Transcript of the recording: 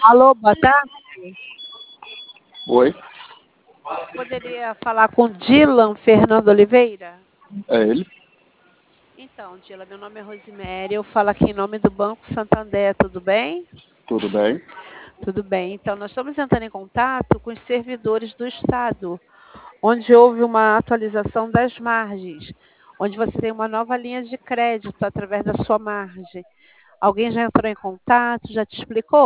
Alô, boa tarde. Oi, Poderia falar com Dilan Fernando Oliveira? é ele? Então, Dilan, meu nome é Rosiméria, eu falo aqui em nome do Banco Santander, tudo bem? Tudo bem? Tudo bem. Então, nós estamos entrando em contato com os servidores do Estado, onde houve uma atualização das margens, onde você tem uma nova linha de crédito através da sua margem. Alguém já entrou em contato, já te explicou?